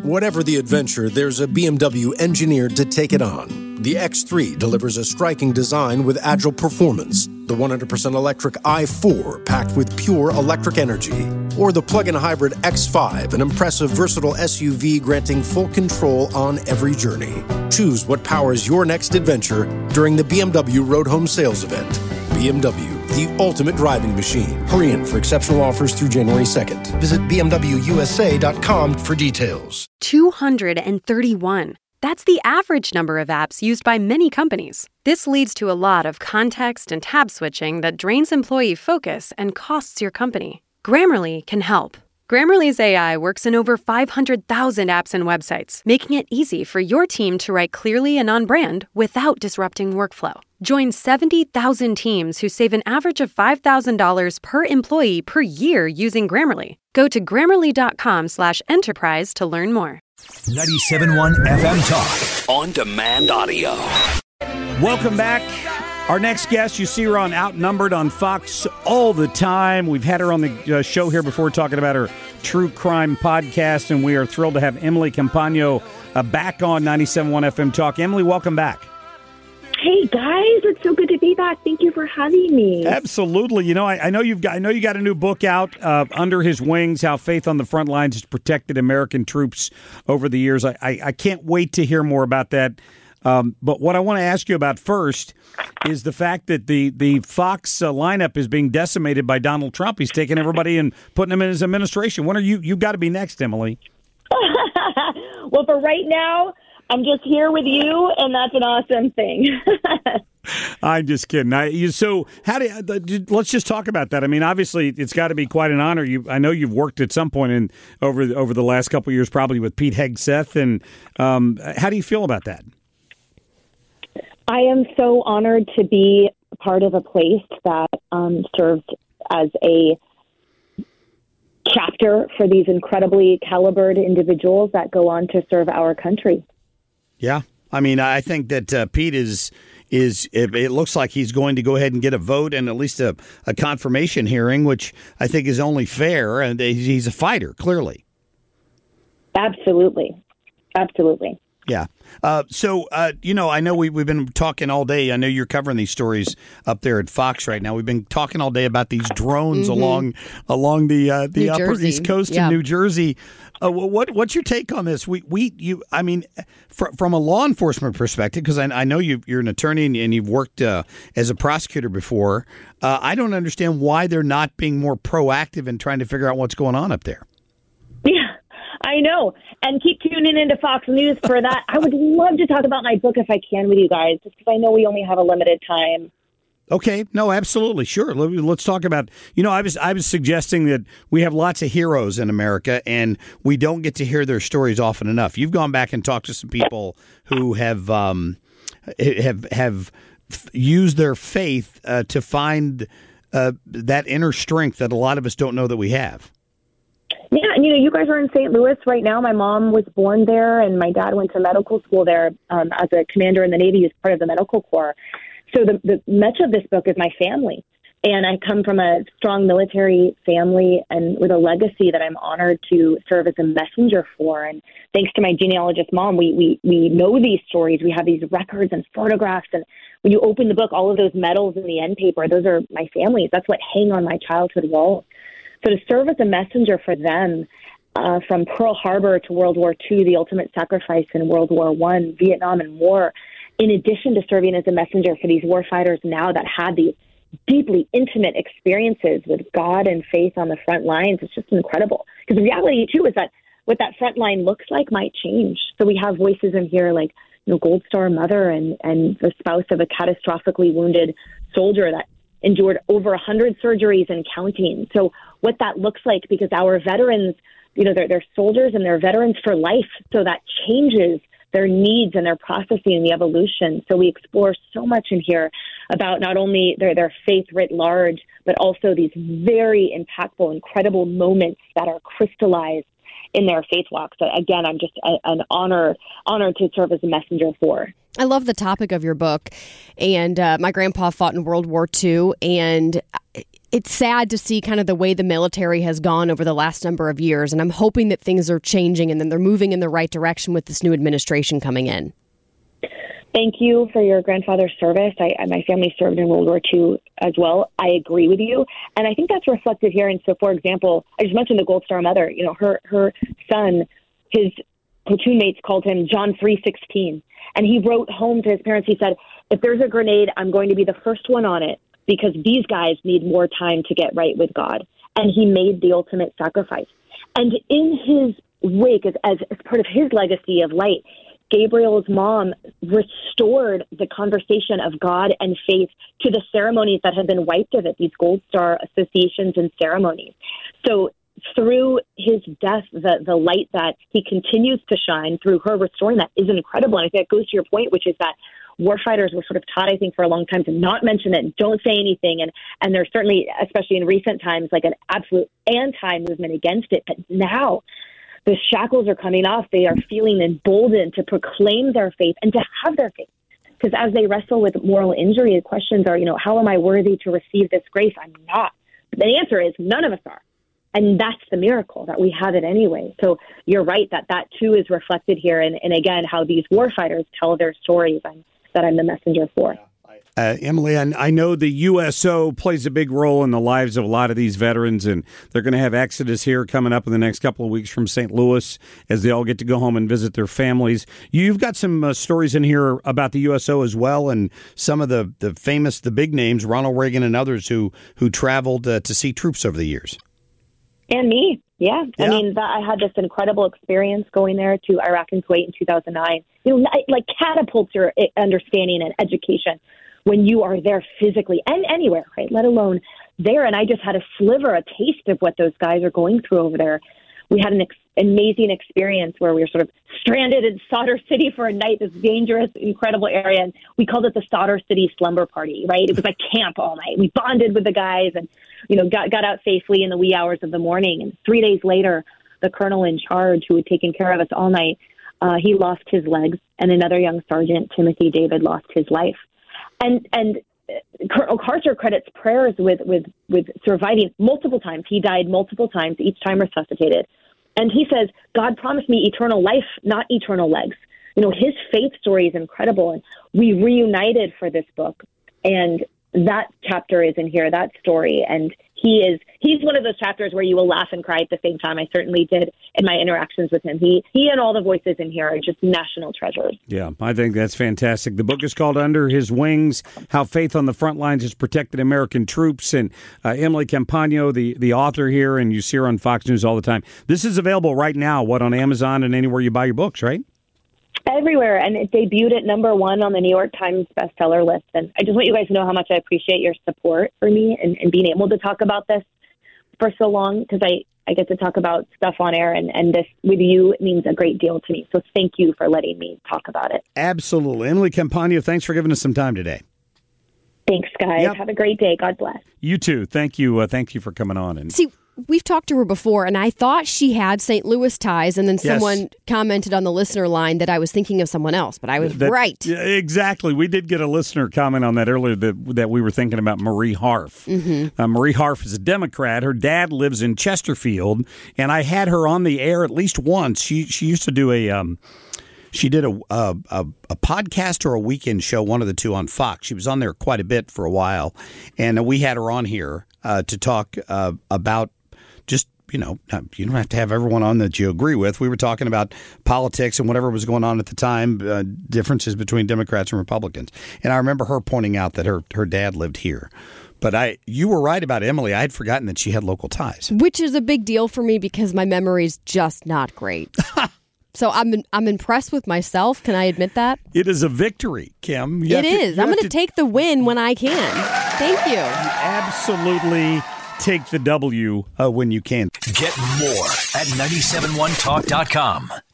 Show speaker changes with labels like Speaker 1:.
Speaker 1: Whatever the adventure, there's a BMW engineered to take it on. The X3 delivers a striking design with agile performance. The 100% electric i4 packed with pure electric energy. Or the plug-in hybrid X5, an impressive, versatile SUV granting full control on every journey. Choose what powers your next adventure during the BMW Road Home Sales Event. BMW, the ultimate driving machine. Hurry in for exceptional offers through January 2nd. Visit bmwusa.com for details.
Speaker 2: 231. That's the average number of apps used by many companies. This leads to a lot of context and tab switching that drains employee focus and costs your company. Grammarly can help. Grammarly's AI works in over 500,000 apps and websites, making it easy for your team to write clearly and on brand without disrupting workflow. Join 70,000 teams who save an average of $5,000 per employee per year using Grammarly. Go to Grammarly.com/enterprise to learn more.
Speaker 3: 97.1 FM Talk.
Speaker 4: On demand audio.
Speaker 5: Welcome back. Our next guest, you see her on Outnumbered on Fox all the time. We've had her on the show here before talking about her true crime podcast, and we are thrilled to have Emily Compagno back on 97.1 FM Talk. Emily, welcome back.
Speaker 6: Hey guys, it's so good to be back. Thank you for having me.
Speaker 5: Absolutely. You know, I know you got a new book out, Under His Wings: How Faith on the Front Lines Has Protected American Troops Over the Years. I can't wait to hear more about that. But what I want to ask you about first is the fact that the Fox lineup is being decimated by Donald Trump. He's taking everybody and putting them in his administration. When are you got to be next, Emily?
Speaker 6: Well, for right now, I'm just here with you, and that's an awesome thing.
Speaker 5: I'm just kidding. So let's just talk about that. I mean, obviously, it's got to be quite an honor. I know you've worked at some point over the last couple of years, probably with Pete Hegseth. And how do you feel about that?
Speaker 6: I am so honored to be part of a place that serves as a chapter for these incredibly calibered individuals that go on to serve our country.
Speaker 5: Yeah. I mean, I think that Pete is it looks like he's going to go ahead and get a vote and at least a confirmation hearing, which I think is only fair. And he's a fighter, clearly.
Speaker 6: Absolutely. Absolutely.
Speaker 5: Yeah. So, I know we've been talking all day. I know you're covering these stories up there at Fox right now. We've been talking all day about these drones along the upper East Coast of New Jersey. What's your take on this? From a law enforcement perspective, because I know you're an attorney and you've worked as a prosecutor before. I don't understand why they're not being more proactive in trying to figure out what's going on up there.
Speaker 6: Yeah, I know. And keep tuning into Fox News for that. I would love to talk about my book if I can with you guys, just because I know we only have a limited time.
Speaker 5: Okay. No, absolutely. Sure. Let's talk about, I was suggesting that we have lots of heroes in America and we don't get to hear their stories often enough. You've gone back and talked to some people who have used their faith to find that inner strength that a lot of us don't know that we have.
Speaker 6: Yeah, and you guys are in St. Louis right now. My mom was born there, and my dad went to medical school there as a commander in the Navy. He was part of the medical corps. So the much of this book is my family, and I come from a strong military family and with a legacy that I'm honored to serve as a messenger for. And thanks to my genealogist mom, we know these stories. We have these records and photographs, and when you open the book, all of those medals in the end paper, those are my family's. That's what hang on my childhood walls. So to serve as a messenger for them, from Pearl Harbor to World War II, the ultimate sacrifice in World War I, Vietnam, and more, in addition to serving as a messenger for these warfighters now that had these deeply intimate experiences with God and faith on the front lines, it's just incredible. Because the reality, too, is that what that front line looks like might change. So we have voices in here like Gold Star mother and the spouse of a catastrophically wounded soldier that endured over 100 surgeries and counting. So what that looks like, because our veterans, they're soldiers and they're veterans for life. So that changes their needs and their processing and the evolution. So we explore so much in here about not only their faith writ large, but also these very impactful, incredible moments that are crystallized in their faith walk. So again, I'm just an honored to serve as a messenger for.
Speaker 7: I love the topic of your book. And my grandpa fought in World War II. And
Speaker 4: It's sad to see kind of the way the military has gone over the last number of years, and I'm hoping that things are changing and then they're moving in the right direction with this new administration coming in.
Speaker 6: Thank you for your grandfather's service. My family served in World War II as well. I agree with you. And I think that's reflected here. And so, for example, I just mentioned the Gold Star mother. You know, her son, his platoon mates called him John 3:16. And he wrote home to his parents. He said, if there's a grenade, I'm going to be the first one on it because these guys need more time to get right with God. And he made the ultimate sacrifice. And in his wake, as part of his legacy of light, Gabriel's mom restored the conversation of God and faith to the ceremonies that had been wiped of it, these Gold Star associations and ceremonies. So through his death, the light that he continues to shine through her restoring that is incredible. And I think that goes to your point, which is that warfighters were sort of taught, I think, for a long time to not mention it, don't say anything. And there's certainly, especially in recent times, like an absolute anti-movement against it. But now the shackles are coming off. They are feeling emboldened to proclaim their faith and to have their faith. Because as they wrestle with moral injury, the questions are, how am I worthy to receive this grace? I'm not. But the answer is none of us are. And that's the miracle, that we have it anyway. So you're right that too is reflected here. And again, how these warfighters tell their stories that I'm the messenger for.
Speaker 5: Emily, I know the USO plays a big role in the lives of a lot of these veterans, and they're going to have Exodus here coming up in the next couple of weeks from St. Louis as they all get to go home and visit their families. You've got some stories in here about the USO as well, and some of the big names, Ronald Reagan and others who traveled to see troops over the years.
Speaker 6: And me, yeah. I mean, I had this incredible experience going there to Iraq and Kuwait in 2009. Like catapults your understanding and education when you are there physically and anywhere, right? Let alone there. And I just had a taste of what those guys are going through over there. We had an amazing experience where we were sort of stranded in Sadr City for a night, this dangerous, incredible area. And we called it the Sadr City Slumber Party, right? It was like camp all night. We bonded with the guys and, got out safely in the wee hours of the morning. And 3 days later, the colonel in charge who had taken care of us all night, he lost his legs. And another young sergeant, Timothy David, lost his life. And Colonel Carter credits prayers with surviving multiple times. He died multiple times, each time resuscitated. And he says, God promised me eternal life, not eternal legs. His faith story is incredible. And we reunited for this book. And that chapter is in here, that story. And he's one of those chapters where you will laugh and cry at the same time. I certainly did in my interactions with him. He and all the voices in here are just national treasures.
Speaker 5: Yeah, I think that's fantastic. The book is called Under His Wings, How Faith on the Front Lines Has Protected American Troops. And Emily Campagno, the author here, and you see her on Fox News all the time. This is available right now, on Amazon and anywhere you buy your books, right?
Speaker 6: Everywhere, and it debuted at #1 on the New York Times bestseller list. And I just want you guys to know how much I appreciate your support for me and being able to talk about this for so long, because I get to talk about stuff on air, and this with you means a great deal to me. So thank you for letting me talk about it.
Speaker 5: Absolutely. Emily Campagno, thanks for giving us some time today.
Speaker 6: Thanks, guys. Yep. Have a great day. God bless.
Speaker 5: You too. Thank you. Thank you for coming on. And
Speaker 4: see, we've talked to her before, and I thought she had St. Louis ties, and then someone commented on the listener line that I was thinking of someone else, but I was right.
Speaker 5: Exactly. We did get a listener comment on that earlier that we were thinking about Marie Harf.
Speaker 4: Mm-hmm.
Speaker 5: Marie Harf is a Democrat. Her dad lives in Chesterfield, and I had her on the air at least once. She used to do she did a podcast or a weekend show, one of the two, on Fox. She was on there quite a bit for a while, and we had her on here to talk about just, you don't have to have everyone on that you agree with. We were talking about politics and whatever was going on at the time, differences between Democrats and Republicans. And I remember her pointing out that her dad lived here. But you were right about Emily. I had forgotten that she had local ties.
Speaker 4: Which is a big deal for me because my memory's just not great. So I'm impressed with myself. Can I admit that?
Speaker 5: It is a victory, Kim.
Speaker 4: It is. I'm going to take the win when I can. Thank you.
Speaker 5: Absolutely take the W when you can.
Speaker 3: Get more at 971talk.com.